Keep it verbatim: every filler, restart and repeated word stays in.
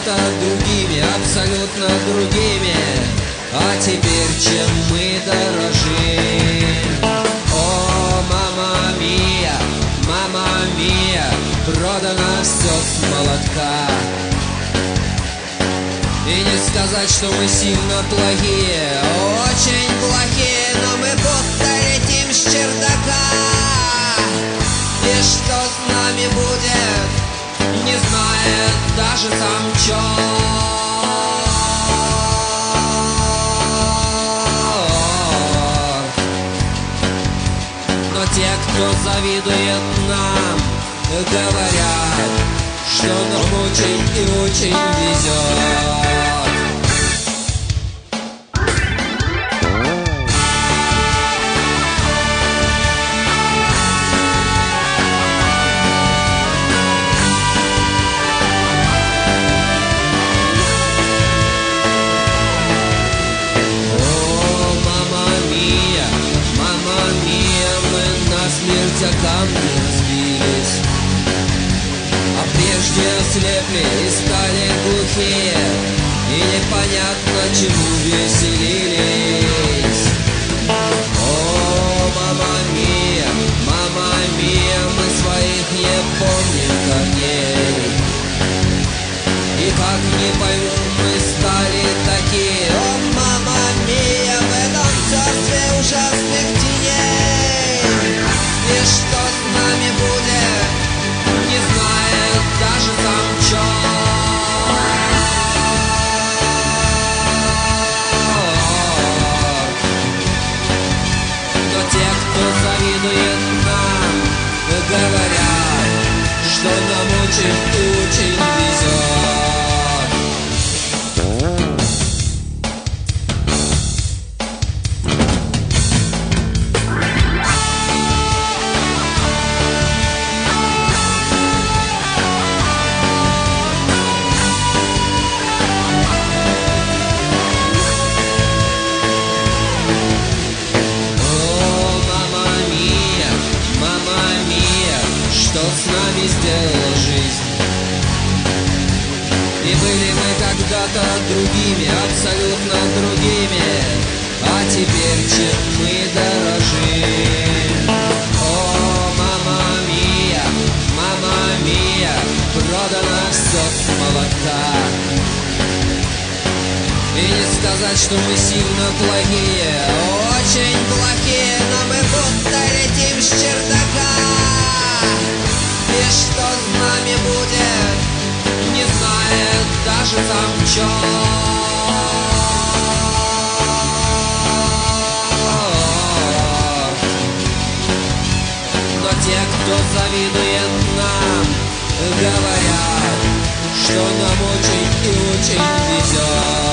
когда-то другими, абсолютно другими, а теперь чем мы дорожим. О, мама мия, мама мия, продано все с молотка. И не сказать, что мы сильно плохие, очень плохие, но мы будто летим с чердака. И что с нами будет, не знает даже сам черт. Но те, кто завидует нам, говорят, что нам очень и очень везет. А камни разбились, а прежде ослепли и стали глухие, и непонятно чему веселились. О, мама мия, мама мия, мы своих не помним корней. И как не пойму, мы стали такие. О, мама мия, в этом царстве ужасных теней. И что с нами будет, не знает даже сам черт. Но те, кто завидует нам, говорят, что нам очень и очень везет. Что с нами сделала жизнь? И были мы когда-то другими, абсолютно другими, а теперь чем мы дорожим. О, мама мия, мама мия, продано все с молотка. И не сказать, что мы сильно плохие, очень плохие, но мы будто летим с чердака. И что с нами будет, не знает даже сам черт. Но те, кто завидует нам, говорят, что нам очень и очень везет.